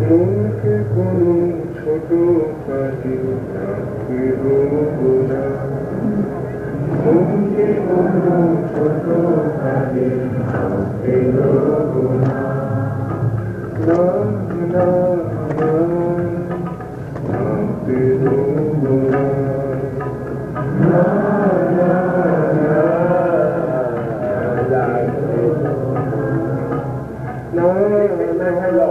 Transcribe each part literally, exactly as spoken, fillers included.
মনকে কোনো ছোট কাজে রাখতে দেবো না, মনকে কোনো ছোট কাজে রাখতে দেবো না, না না না রাখতে দেবো না, না না না রাখতে দেবো না, না না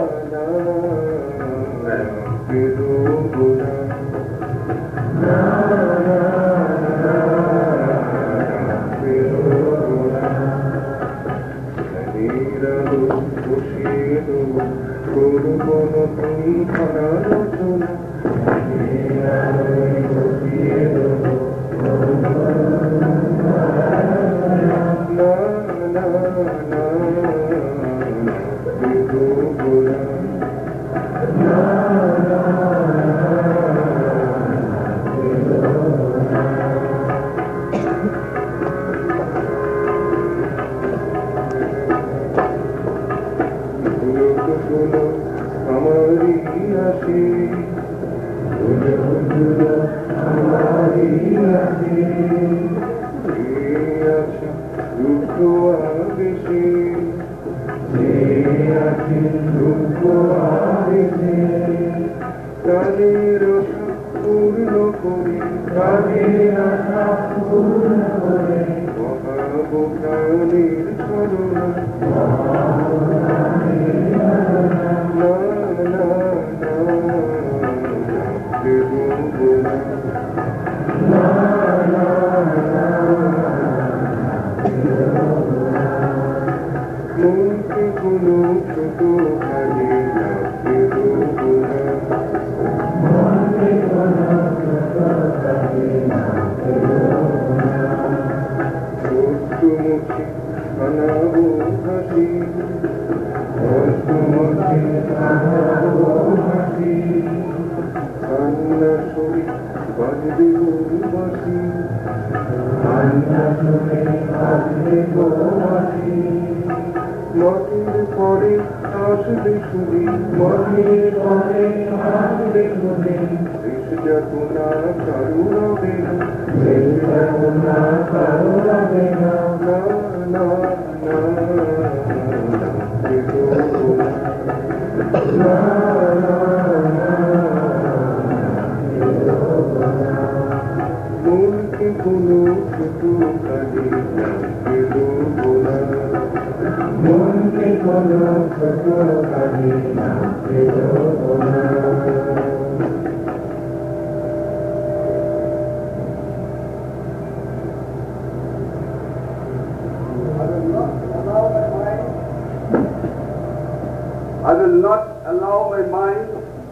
I will not allow my mind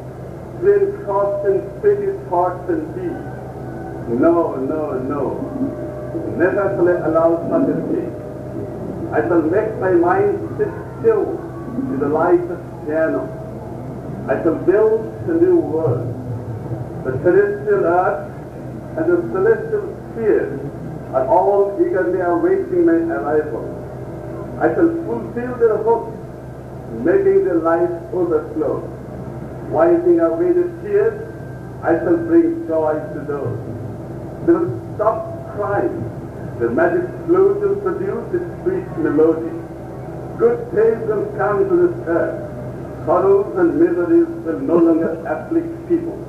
to engross in petty thoughts and deeds. No, no, no. Never shall I allow such a thing. I shall make my mind sit still in the light of piano. I shall build a new world. The terrestrial earth and the celestial spheres are all eagerly awaiting my arrival. I shall fulfill their hopes, making their life overflow. Wiping away the tears, I shall bring joy to those. They will stop crying. The magic flute will produce its sweet melody. Good days will come to this earth. Sorrows and miseries will no longer afflict people.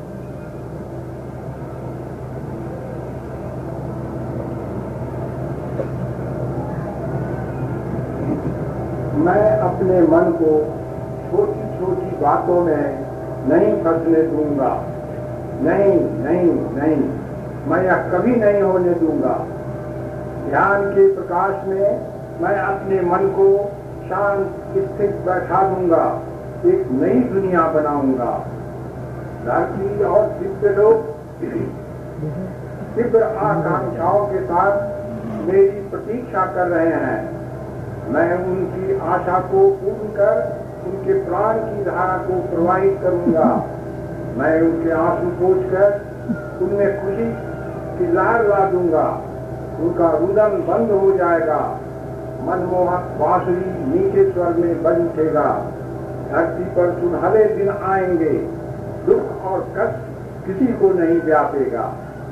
मैं अपने मन को छोटी छोटी बातों में नहीं फंसने दूंगा। नहीं नहीं नहीं, मैं यह कभी नहीं होने दूंगा। ध्यान के प्रकाश में मैं अपने मन को शांत स्थित बैठा दूंगा। एक नई दुनिया बनाऊंगा। धरती और दिव्य लोग तीव्र आकांक्षाओं के साथ मेरी प्रतीक्षा कर रहे हैं। मैं उनकी आशा को पूर्ण कर उनके प्राण की धारा को प्रवाहित करूंगा। मैं उनके आंसू पोंछकर उनमें खुशी की लहर ला दूंगा। उनका रुदन बंद हो जाएगा। मनमोहक बांसुरी मीठे स्वर में बज उठेगा। धरती पर सुनहरे दिन आएंगे, दुख और कष्ट किसी को नहीं व्यापेगा।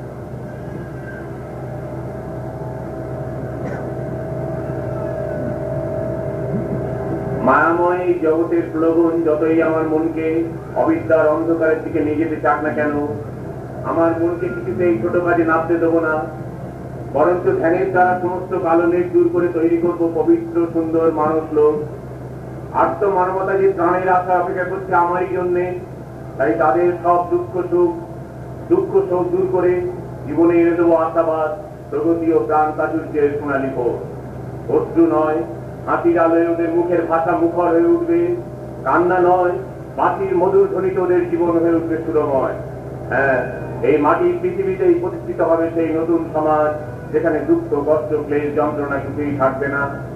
মায়াময় এই জগতের প্রলোভন যতই আমার মনকে অবিদ্যার অন্ধকারের দিকে নিয়ে যেতে চাক না কেন, আমার মনকে কিছুতেই ছোট কাজে নামতে দেবো না, বরঞ্চ ধ্যানের দ্বারা সমস্ত কালো মেঘ দূর করে তৈরি করবো পবিত্র সুন্দর মানুষ লোক। আত্ম মানবতা যে প্রাণের আশা অপেক্ষা করছে আমারই জন্যে, তাই তাদের সব দুঃখ সুখ দুঃখ শোক দূর করে জীবনে এনে দেবো আশাবাদ, প্রগতি ও প্রাণ প্রাচুর্যের সোনালী ভোর। অশ্রু নয়, হাতির আলোয় ওদের মুখের ভাষা মুখর হয়ে উঠবে, কান্না নয়, বাঁশির মধুর ধ্বনিতে ওদের জীবন হয়ে উঠবে সুরময়। হ্যাঁ, এই মাটির পৃথিবীতেই প্রতিষ্ঠিত হবে সেই নতুন সমাজ, যেখানে দুঃখ কষ্ট ক্লেশ যন্ত্রণা কিছুই থাকবে না।